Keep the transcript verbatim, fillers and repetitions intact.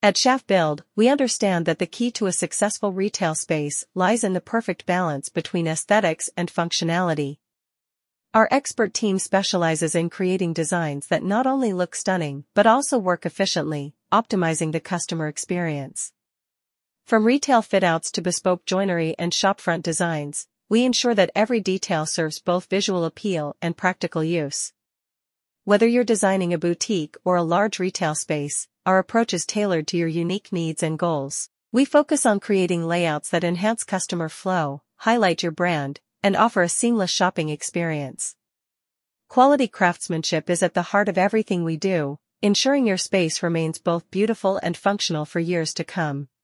At Schaff Build, we understand that the key to a successful retail space lies in the perfect balance between aesthetics and functionality. Our expert team specializes in creating designs that not only look stunning but also work efficiently, optimizing the customer experience. From retail fit-outs to bespoke joinery and shopfront designs, we ensure that every detail serves both visual appeal and practical use. Whether you're designing a boutique or a large retail space, our approach is tailored to your unique needs and goals. We focus on creating layouts that enhance customer flow, highlight your brand, and offer a seamless shopping experience. Quality craftsmanship is at the heart of everything we do, ensuring your space remains both beautiful and functional for years to come.